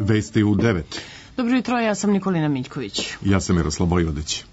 Vesti u 9. Dobro jutro, ja sam Nikolina Miljković. Ja sam Miroslav Vojvodić.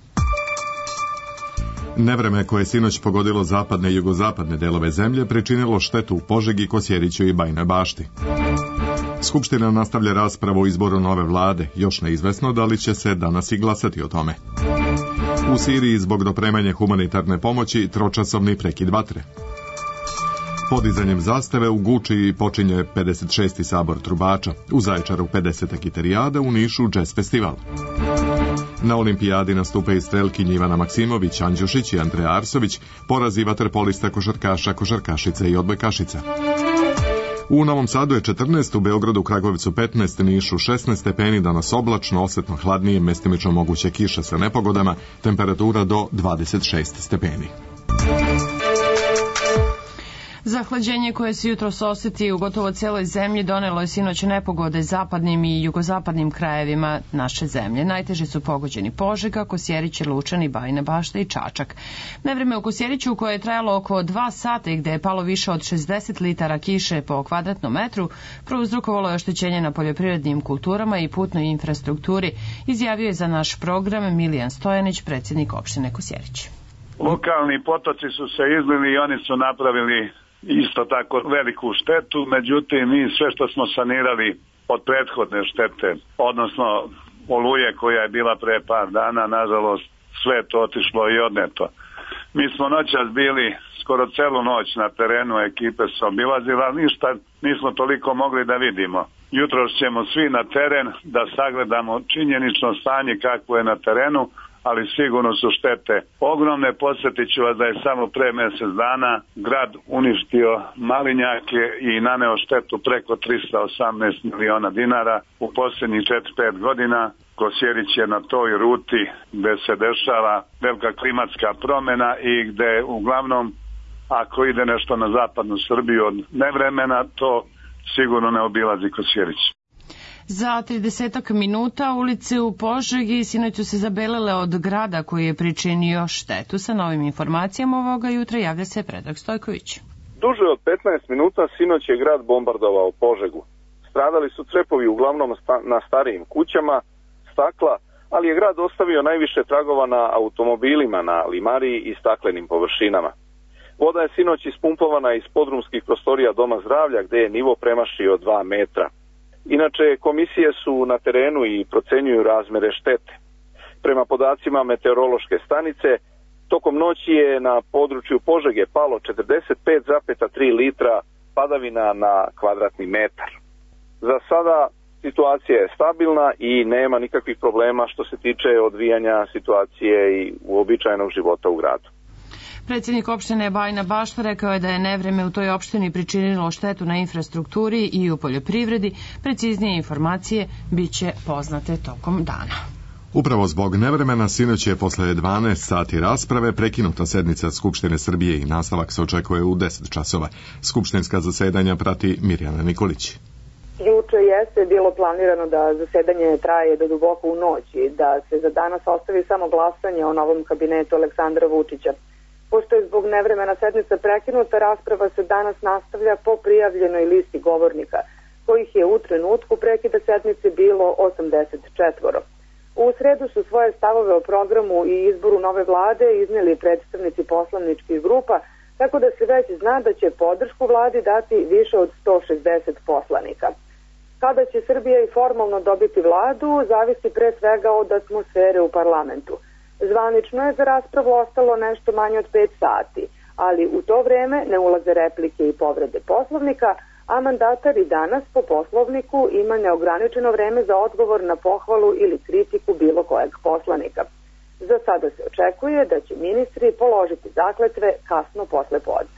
Nevreme koje je sinoć pogodilo zapadne i jugozapadne delove zemlje pričinilo štetu u Požegi, Kosjeriću i Bajinoj Bašti. Skupština nastavlja raspravu o izboru nove vlade, još neizvesno da li će se danas i glasati o tome. U Siriji zbog dopremanja humanitarne pomoći tročasovni prekid vatre. Podizanjem zastave u Guči počinje 56. sabor trubača, u Zaječaru 50. kitarijada, u Nišu jazz festival. Na olimpijadi nastupaju strelkinji Ivana Maksimović, Andjušić i Andreja Arsović, porazi vaterpolista, košarkaša, košarkašica i odbojkašica. U Novom Sadu je 14, u Beogradu, Kragujevcu 15, Nišu 16 stepeni, danas oblačno, osetno hladnije, mestimično moguće kiša sa nepogodama, temperatura do 26 stepeni. Zahlađenje koje se jutros osjeti u gotovo cijeloj zemlji donelo je sinoć nepogode zapadnim i jugozapadnim krajevima naše zemlje. Najteže su pogođeni Požega, Kosjerić, Lučani, Bajina Bašta i Čačak. Nevreme u Kosjeriću koje je trajalo oko 2 sata i gde je palo više od 60 litara kiše po kvadratnom metru, prouzrokovalo je oštećenje na poljoprivrednim kulturama i putnoj infrastrukturi, izjavio je za naš program Milijan Stojanić, predsjednik opštine Kosjerić. Lokalni potoci su se izlili i oni su napravili isto tako veliku štetu, međutim mi sve što smo sanirali od prethodne štete, odnosno oluje koja je bila pre par dana, nažalost sve je to otišlo i odneto. Mi smo noćas bili skoro celu noć na terenu, ekipe su obilazile, ali ništa nismo toliko mogli da vidimo. Jutro ćemo svi na teren da sagledamo činjenično stanje kakvo je na terenu, ali sigurno su štete ogromne. Podsjetit ću vas da je samo pre mjesec dana grad uništio malinjake i naneo štetu preko 318 miliona dinara. U posljednjih 4-5 godina Kosjerić je na toj ruti gde se dešava velika klimatska promjena i gde uglavnom ako ide nešto na zapadnu Srbiju od nevremena, to sigurno ne obilazi Kosjerić. Za 30 minuta ulice u Požegi sinoć su se zabelele od grada koji je pričinio štetu. Sa novim informacijama ovoga jutra javlja se Predrag Stojković. Duže od 15 minuta sinoć je grad bombardovao Požegu. Stradali su crepovi uglavnom na starijim kućama, stakla, ali je grad ostavio najviše tragova na automobilima, na limariji i staklenim površinama. Voda je sinoć ispumpovana iz podrumskih prostorija Doma zdravlja gde je nivo premašio 2 metra. Inače, komisije su na terenu i procenjuju razmere štete. Prema podacima meteorološke stanice, tokom noći je na području Požege palo 45,3 litra padavina na kvadratni metar. Za sada situacija je stabilna i nema nikakvih problema što se tiče odvijanja situacije i uobičajenog života u gradu. Predsjednik opštine Bajina Bašta rekao je da je nevreme u toj opštini pričinilo štetu na infrastrukturi i u poljoprivredi. Preciznije informacije bit će poznate tokom dana. Upravo zbog nevremena sinoć je posle 12 sati rasprave prekinuta sednica Skupštine Srbije i nastavak se očekuje u 10 časova. Skupštinska zasedanja prati Mirjana Nikolić. Juče jeste bilo planirano da zasedanje traje do duboko u noć i da se za danas ostavi samo glasanje o novom kabinetu Aleksandra Vučića. Pošto je zbog nevremena sednica prekinuta, rasprava se danas nastavlja po prijavljenoj listi govornika, kojih je u trenutku prekida sednice bilo 84. U sredu su svoje stavove o programu i izboru nove vlade iznijeli predstavnici poslaničkih grupa, tako da se već zna da će podršku vladi dati više od 160 poslanika. Kada će Srbija i formalno dobiti vladu, zavisi pre svega od atmosfere u parlamentu. Zvanično je za raspravu ostalo nešto manje od 5 sati, ali u to vreme ne ulaze replike i povrede Poslovnika, a mandatar i danas po Poslovniku ima neograničeno vreme za odgovor na pohvalu ili kritiku bilo kojeg poslanika. Za sada se očekuje da će ministri položiti zakletve kasno posle podne.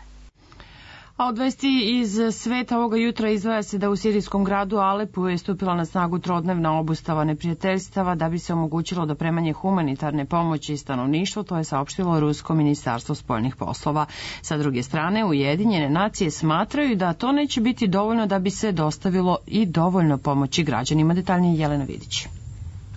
A od vesti iz sveta ovoga jutra izdvaja se da u sirijskom gradu Alepu je stupila na snagu trodnevna obustava neprijateljstava da bi se omogućilo dopremanje humanitarne pomoći stanovništvu, to je saopštilo Rusko ministarstvo spoljnih poslova. Sa druge strane, Ujedinjene nacije smatraju da to neće biti dovoljno da bi se dostavilo i dovoljno pomoći građanima. Detaljnije Jelena Vidić.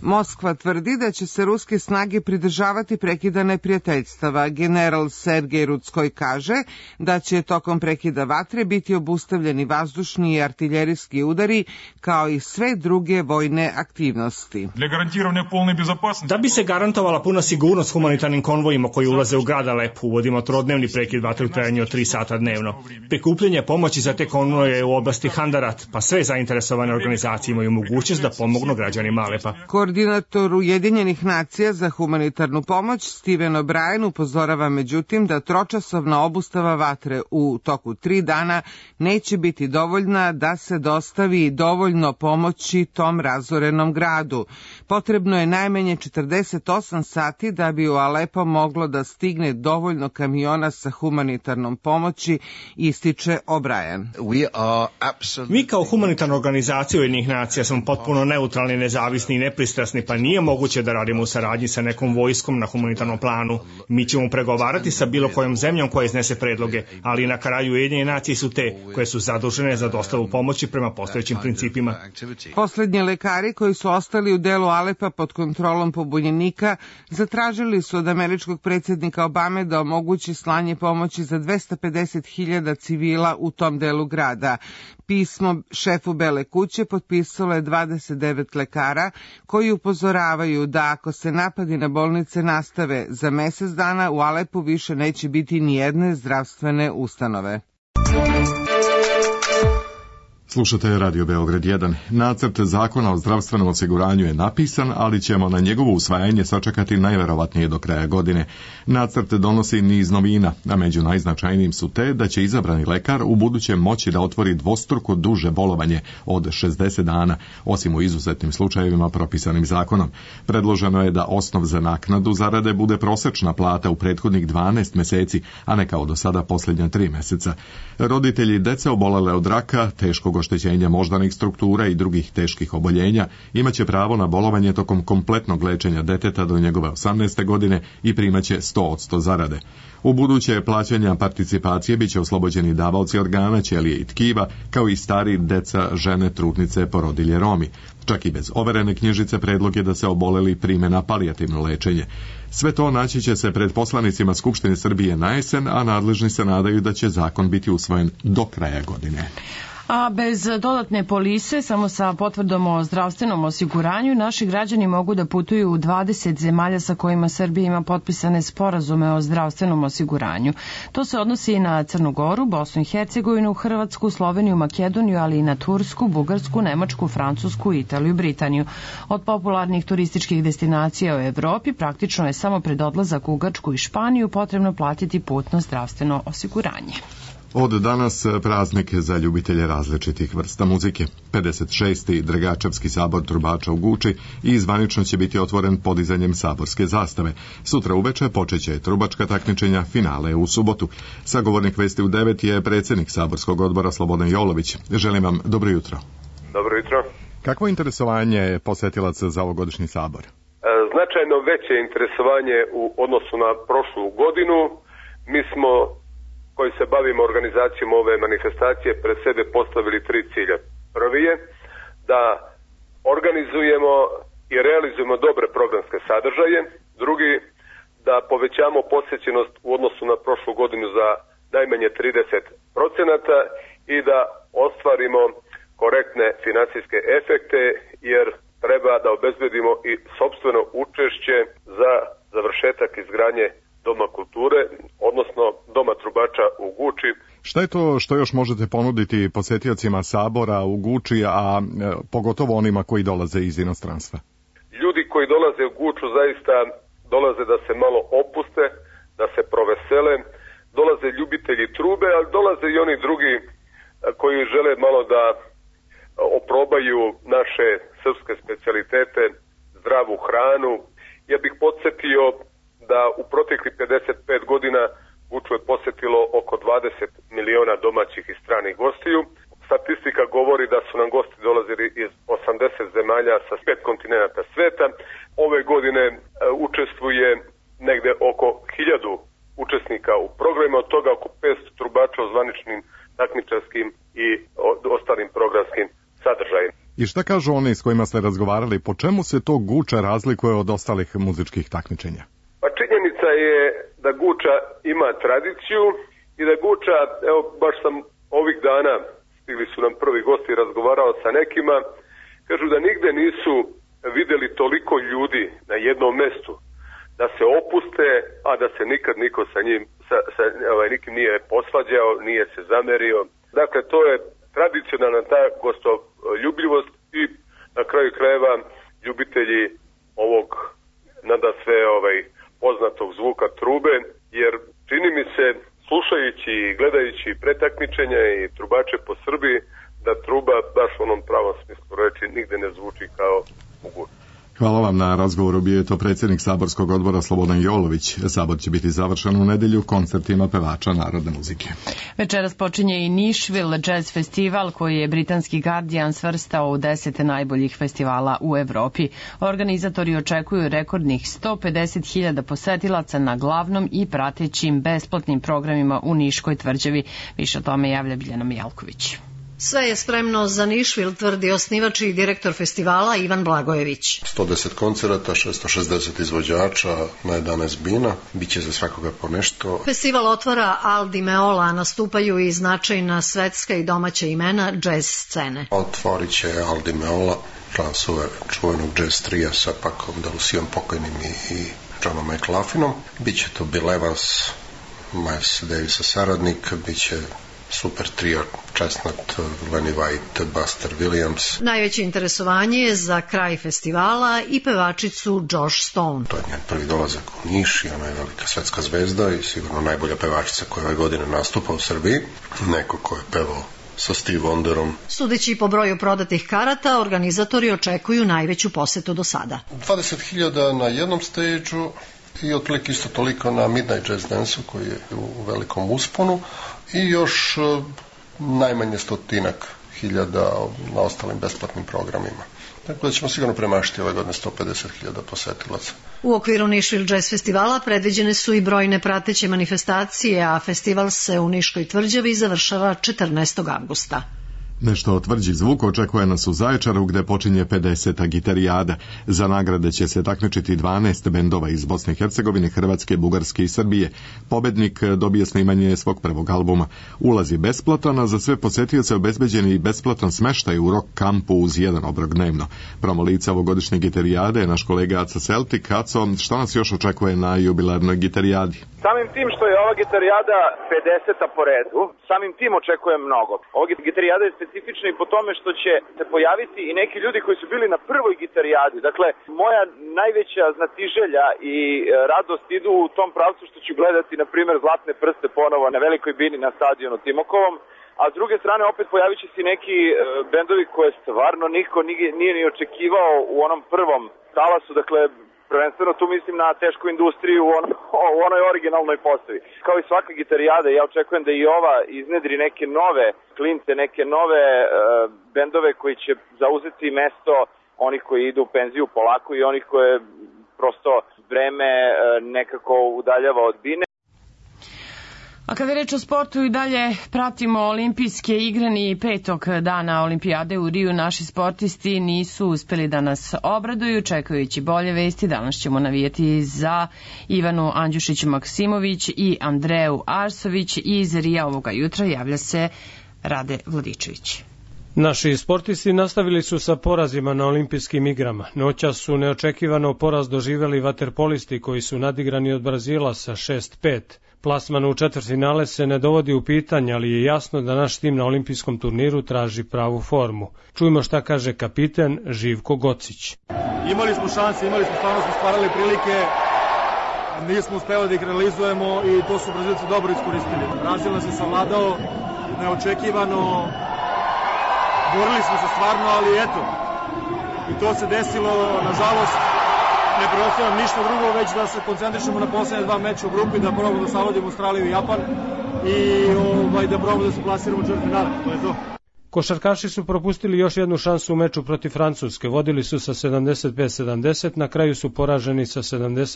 Moskva tvrdi da će se ruske snage pridržavati prekida neprijateljstava. General Sergej Rudskoj kaže da će tokom prekida vatre biti obustavljeni vazdušni i artiljerijski udari kao i sve druge vojne aktivnosti. Da bi se garantovala puna sigurnost humanitarnim konvojima koji ulaze u grad Alep, uvodimo trodnevni prekid vatre u trajanju od 3 sata dnevno. Prikupljanje pomoći za te konvoje u oblasti Handarat, pa sve zainteresovane organizacije imaju mogućnost da pomognu građanima Alepa. Koordinator Ujedinjenih nacija za humanitarnu pomoć Steven O'Brien upozorava međutim da tročasovna obustava vatre u toku 3 dana neće biti dovoljna da se dostavi dovoljno pomoći tom razorenom gradu. Potrebno je najmanje 48 sati da bi u Alepo moglo da stigne dovoljno kamiona sa humanitarnom pomoći, ističe O'Brien. Mi kao humanitarna organizacija Ujedinjenih nacija smo potpuno neutralni, nezavisni i nepristrasni, pa nije moguće da radimo u saradnji sa nekom vojskom na humanitarnom planu. Mi ćemo pregovarati sa bilo kojom zemljom koja iznese predloge, ali na kraju Ujedinjene nacije su te koje su zadužene za dostavu pomoći prema postojećim principima. Poslednji lekari koji su ostali u delu Alepa pod kontrolom pobunjenika zatražili su od američkog predsjednika Obame da omogući slanje pomoći za 250.000 civila u tom delu grada. Pismo šefu Bele kuće potpisalo je 29 lekara koji upozoravaju da ako se napadi na bolnice nastave za mesec dana u Alepu više neće biti ni jedne zdravstvene ustanove. Slušate Radio Beograd 1. Nacrt zakona o zdravstvenom osiguranju je napisan, ali ćemo na njegovo usvajanje sačekati najverovatnije do kraja godine. Nacrt donosi niz novina, a među najznačajnijim su te da će izabrani lekar u buduće moći da otvori dvostruko duže bolovanje od 60 dana, osim u izuzetnim slučajevima propisanim zakonom. Predloženo je da osnov za naknadu zarade bude prosečna plata u prethodnih 12 meseci, a ne kao do sada posljednja 3 meseca. Roditelji dece obolele od raka, teškog oštećenja moždanih struktura i drugih teških oboljenja imaće pravo na bolovanje tokom kompletnog lečenja deteta do njegove 18. godine i primaće 100% zarade. U buduće plaćanja participacije biće oslobođeni davaoci organa, ćelije i tkiva, kao i stari, deca, žene, trudnice, porodilje, Romi. Čak i bez overene knjižice predlog je da se oboleli prime na palijativno lečenje. Sve to naći će se pred poslanicima Skupštine Srbije na jesen, a nadležni se nadaju da će zakon biti usvojen do kraja godine. A bez dodatne polise, samo sa potvrdom o zdravstvenom osiguranju, naši građani mogu da putuju u 20 zemalja sa kojima Srbija ima potpisane sporazume o zdravstvenom osiguranju. To se odnosi i na Crnu Goru, Bosnu i Hercegovinu, Hrvatsku, Sloveniju, Makedoniju, ali i na Tursku, Bugarsku, Nemačku, Francusku, Italiju i Britaniju. Od popularnih turističkih destinacija u Evropi praktično je samo pred odlazak u Grčku i Španiju potrebno platiti putno zdravstveno osiguranje. Od danas praznik za ljubitelje različitih vrsta muzike. 56. Dragačevski sabor trubača u Guči i zvanično će biti otvoren podizanjem saborske zastave. Sutra uveče počeće trubačka takmičenja, finale u subotu. Sagovornik Vesti u 9 je predsjednik saborskog odbora Slobodan Jolović. Želim vam dobro jutro. Dobro jutro. Kakvo interesovanje posetilaca za ovogodišnji sabor? Značajno veće interesovanje u odnosu na prošlu godinu. Mi smo koji se bavimo organizacijom ove manifestacije pred sebe postavili 3 cilja. Prvi je da organizujemo i realizujemo dobre programske sadržaje. Drugi, da povećamo posjećenost u odnosu na prošlu godinu za najmanje 30% i da ostvarimo korektne financijske efekte, jer treba da obezbedimo i sopstveno učešće za završetak izgradnje Doma kulture, odnosno Doma trubača u Guči. Šta je to što još možete ponuditi posetiocima sabora u Guči, a pogotovo onima koji dolaze iz inostranstva? Ljudi koji dolaze u Guču zaista dolaze da se malo opuste, da se provesele, dolaze ljubitelji trube, ali dolaze i oni drugi koji žele malo da oprobaju naše srpske specijalitete, zdravu hranu. Ja bih podsjetio da u proteklih 55 godina Guču je posjetilo oko 20 miliona domaćih i stranih gostiju. Statistika govori da su nam gosti dolazili iz 80 zemalja sa 5 kontinenta sveta. Ove godine učestvuje negde oko 1000 učesnika u programu, od toga oko 500 trubača o zvaničnim takmičarskim i ostalim programskim sadržajima. I šta kažu oni s kojima ste razgovarali, po čemu se to Guča razlikuje od ostalih muzičkih takmičenja? Pa činjenica je da Guča ima tradiciju i da Guča, evo baš sam ovih dana, stigli su nam prvi gosti, razgovarao sa nekima, kažu da nigde nisu videli toliko ljudi na jednom mestu, da se opuste, a da se nikad niko nikim nije posvađao, nije se zamerio. Dakle, to je tradicionalna ta gostoljubljivost i na kraju krajeva ljubitelji ovog nadasve poznatog zvuka trube, jer čini mi se, slušajući i gledajući pretakmičenja i trubače po Srbiji, da truba baš u onom pravom smislu reči nigde ne zvuči kao u Guči. Hvala vam na razgovoru, bio je to predsjednik Saborskog odbora Slobodan Jolović. Sabor će biti završen u nedelju koncertima pevača narodne muzike. Večeras počinje i Nashville Jazz Festival, koji je britanski Guardian svrstao u 10 najboljih festivala u Evropi. Organizatori očekuju rekordnih 150.000 posetilaca na glavnom i pratećim besplatnim programima u Niškoj tvrđavi. Više o tome javlja Biljana Mijalković. Sve je spremno za Nashville, tvrdi osnivač i direktor festivala Ivan Blagojević. 110 koncerata, 660 izvođača na 11 bina, bit će za svakoga po nešto. Festival otvara Al Di Meola, nastupaju i značajna svetska i domaća imena džez scene. Otvorit će Al Di Meola, član čuvenog džez trija sa Pacom de Lucijom pokojnim i Johnom McLaughlinom. Biće to Bill Evans, Miles Davisa saradnik, bit će super trio Chestnut, Lenny White, Buster Williams. Najveće interesovanje je za kraj festivala i pevačicu Josh Stone. To je njen prvi dolazak u Niš i ona je velika svetska zvezda i sigurno najbolja pevačica koja ove godine nastupa u Srbiji. Neko ko je pevao sa Steve Wonderom. Sudeći po broju prodatih karata, organizatori očekuju najveću posetu do sada. 20.000 na jednom stage-u i otprilike isto toliko na Midnight Jazz Dance-u koji je u velikom usponu i još najmanje 100.000 na ostalim besplatnim programima. Tako da ćemo sigurno premašiti ove godine 150.000 posetilaca. U okviru Nashville Jazz Festivala predviđene su i brojne prateće manifestacije, a festival se u Niškoj tvrđavi završava 14. avgusta. Nešto o tvrđi zvuk očekuje nas u Zaječaru, gde počinje 50. gitarijada. Za nagrade će se takmičiti 12 bendova iz Bosne i Hercegovine, Hrvatske, Bugarske i Srbije. Pobednik dobije snimanje svog prvog albuma. Ulaz je besplatan, a za sve posjetioce obezbeđen i besplatan smeštaj u rock kampu uz jedan obrok dnevno. Promo lica ovogodišnje gitarijade je naš kolega Aca Celtik. Aco, šta nas još očekuje na jubilarnoj gitarijadi? Samim tim što je ova gitarijada 50. po redu, samim tim očekujem mnogo. Ova gitarijada je specifična i po tome što će se pojaviti i neki ljudi koji su bili na prvoj gitarijadi. Dakle, moja najveća znatiželja i radost idu u tom pravcu što ću gledati, na primjer, Zlatne prste ponovo na velikoj bini na stadionu Timokovom, a s druge strane opet pojavit će se neki bendovi koje stvarno niko nije ni očekivao u onom prvom talasu, dakle, prvenstveno tu mislim na tešku industriju u onoj originalnoj postavi. Kao i svaka gitarijada, ja očekujem da i ova iznedri neke nove klince, neke nove bendove koji će zauzeti mesto onih koji idu u penziju polako i onih koje prosto vreme nekako udaljava od bine. A kada je reč o sportu, i dalje pratimo olimpijske igre. Ni 5. dana olimpijade u Riju naši sportisti nisu uspeli da nas obraduju. Čekajući bolje vesti, danas ćemo navijati za Ivanu Andjušić-Maksimović i Andreju Arsović. Iz Rija ovoga jutra javlja se Rade Vladičević. Naši sportisti nastavili su sa porazima na olimpijskim igrama. Noćas su neočekivano poraz doživjeli vaterpolisti koji su nadigrani od Brazila sa 6-5. Plasman u četvrtfinale se ne dovodi u pitanje, ali je jasno da naš tim na olimpijskom turniru traži pravu formu. Čujmo šta kaže kapiten Živko Gocić. Imali smo šanse, stvarno smo stvarali prilike, nismo uspeli da ih realizujemo i to su Brazilci dobro iskoristili. Brazil nas je savladao neočekivano, borili smo se stvarno, ali eto, i to se desilo, nažalost. Ne preostaje nam ništa drugo, već da se koncentrišemo na poslednje 2 meča u grupi, da probamo da savladimo Australiju i Japan i da probamo da se plasiramo u četvrtfinale. To je to. Košarkaši su propustili još jednu šansu u meču protiv Francuske. Vodili su sa 75-70, na kraju su poraženi sa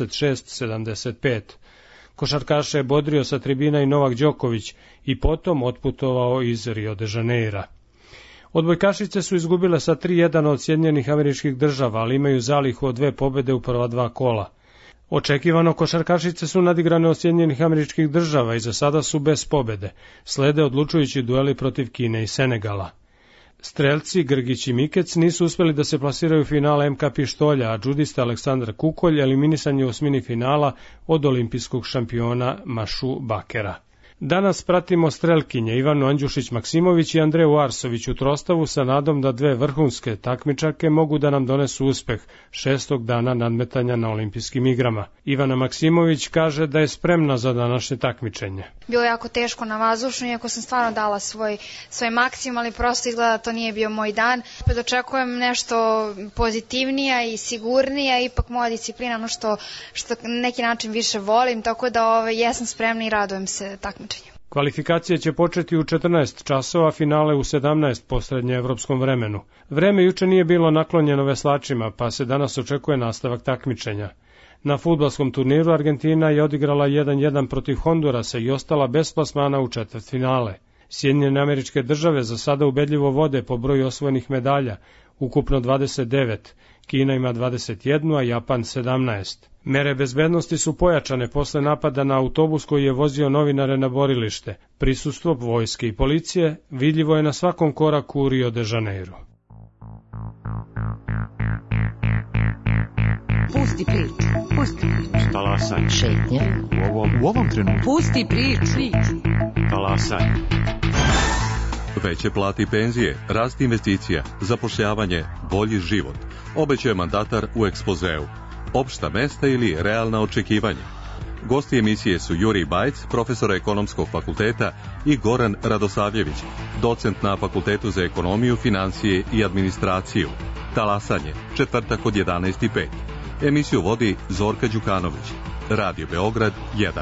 76-75. Košarkaše je bodrio sa tribina i Novak Đoković i potom otputovao iz Rio de Janeira. Odbojkašice su izgubile sa 3:1 od Sjedinjenih Američkih Država, ali imaju zalihu od 2 pobede u prva 2 kola. Očekivano košarkašice su nadigrane od Sjedinjenih Američkih Država i za sada su bez pobede. Slede odlučujući dueli protiv Kine i Senegala. Strelci Grgić i Mikec nisu uspeli da se plasiraju u finale MK pištolja, a džudista Aleksandar Kukolj eliminisan je u osmini finala od olimpijskog šampiona Mašu Bakera. Danas pratimo strelkinje Ivanu Andjušić-Maksimović i Andreju Arsović u trostavu sa nadom da 2 vrhunske takmičarke mogu da nam donesu uspeh 6. dana nadmetanja na olimpijskim igrama. Ivana Maksimović kaže da je spremna za današnje takmičenje. Bilo je jako teško na vazdušnu, iako sam stvarno dala svoj maksimum, ali prosto izgleda da to nije bio moj dan. Očekujem nešto pozitivnije i sigurnije, ipak moja disciplina, ono što neki način više volim, tako da jesam spremna i radujem se takmičenju. Kvalifikacije će početi u 14 časova, finale u 17 po srednjeevropskom vremenu. Vreme juče nije bilo naklonjeno veslačima, pa se danas očekuje nastavak takmičenja. Na fudbalskom turniru Argentina je odigrala 1:1 protiv Hondurasa i ostala bez plasmana u četvrtfinale. Sjedinjene Američke Države za sada ubedljivo vode po broju osvojenih medalja, ukupno 29. Kina ima 21, a Japan 17. Mere bezbednosti su pojačane posle napada na autobus koji je vozio novinare na borilište. Prisustvo vojske i policije vidljivo je na svakom koraku u Rio de Janeiro. Pusti priču. Talasaj. Šetnja. U ovom trenutku. Pusti priču. Talasaj. Veće plate i penzije, rast investicija, zapošljavanje, bolji život, obećao je mandatar u ekspozeu. Opšta mesta ili realna očekivanja. Gosti emisije su Jurij Bajc, profesor ekonomskog fakulteta, i Goran Radosavljević, docent na Fakultetu za ekonomiju, financije i administraciju. Talasanje, četvrtak od 11:05. Emisiju vodi Zorka Đukanović. Radio Beograd 1.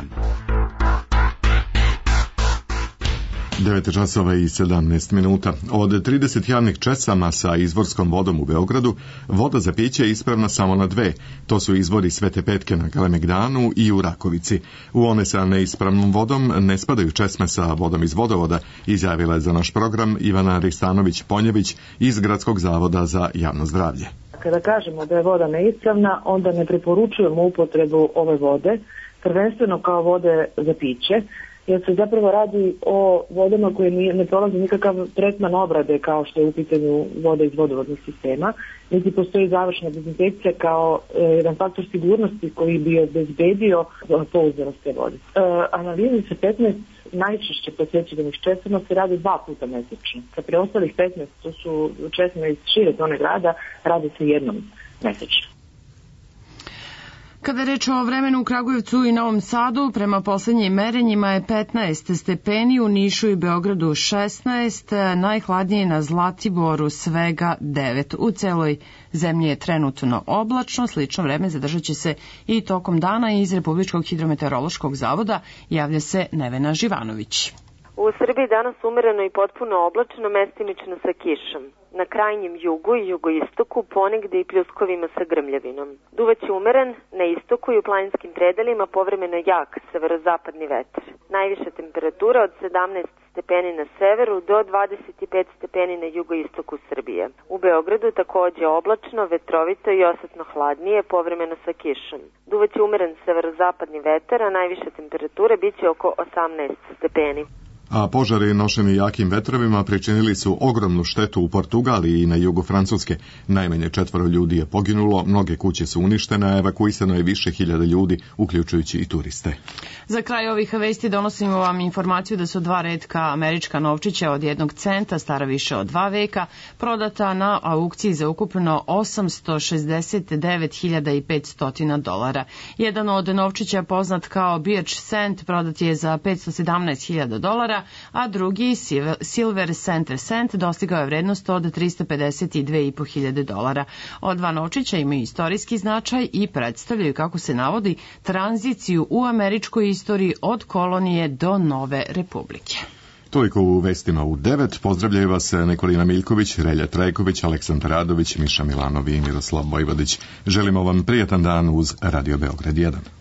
9:17. Od 30 javnih česama sa izvorskom vodom u Beogradu, voda za piće je ispravna samo na 2. To su izvori Svete Petke na Kalemegdanu i u Rakovici. U one sa neispravnom vodom ne spadaju česme sa vodom iz vodovoda, izjavila je za naš program Ivana Ristanović-Ponjević iz Gradskog zavoda za javno zdravlje. Kada kažemo da je voda neispravna, onda ne preporučujemo upotrebu ove vode, prvenstveno kao vode za piće, jer se zapravo radi o vodama koje ne prolazi nikakav tretman obrade kao što je u pitanju voda iz vodovodnog sistema, niti postoji završna dezinfekcija kao jedan faktor sigurnosti koji bi obezbedio pouzdanost te vode. Analize sa 15 najčešće posjećenih česama se radi 2 puta mesečno. Sa preostalih 15, to su česme iz šire zone grada, radi se jednom mesečno. Kada je reč o vremenu u Kragujevcu i Novom Sadu, prema poslednjim merenjima je 15 stepeni, u Nišu i Beogradu 16, najhladnije na Zlatiboru svega 9. U celoj zemlji je trenutno oblačno, slično vreme zadržat će se i tokom dana. Iz Republičkog hidrometeorološkog zavoda javlja se Nevena Živanović. U Srbiji danas umereno i potpuno oblačno, mestimično sa kišom. Na krajnjem jugu i jugoistoku ponegde i pljuskovima sa grmljavinom. Duvaće umeren, na istoku i u planinskim predelima povremeno jak severozapadni vetar. Najviša temperatura od 17 stepeni na severu do 25 stepeni na jugoistoku Srbije. U Beogradu takođe oblačno, vetrovito i osetno hladnije, povremeno sa kišom. Duvaće umeren severozapadni vetar, a najviša temperatura biće oko 18 stepeni. A požari nošeni jakim vetrovima pričinili su ogromnu štetu u Portugaliji i na jugu Francuske. Najmanje 4 ljudi je poginulo, mnoge kuće su uništene, a evakuisano je više hiljada ljudi, uključujući i turiste. Za kraj ovih vesti donosimo vam informaciju da su 2 retka američka novčića od 1 centa, stara više od 2 veka, prodata na aukciji za ukupno $869.500. Jedan od novčića, poznat kao Birch cent, prodat je za $517.000, a drugi Silver Center cent dostigao je vrednost od $352.500. Od 2 novčića imaju istorijski značaj i predstavljaju, kako se navodi, tranziciju u američkoj istoriji od kolonije do nove republike. Toliko u vestima u 9. Pozdravljaju vas Nikolina Miljković, Relja Trajković, Aleksandar Radović, Miša Milanovi i Miroslav Vojvodić. Želimo vam prijatan dan uz Radio Beograd 1.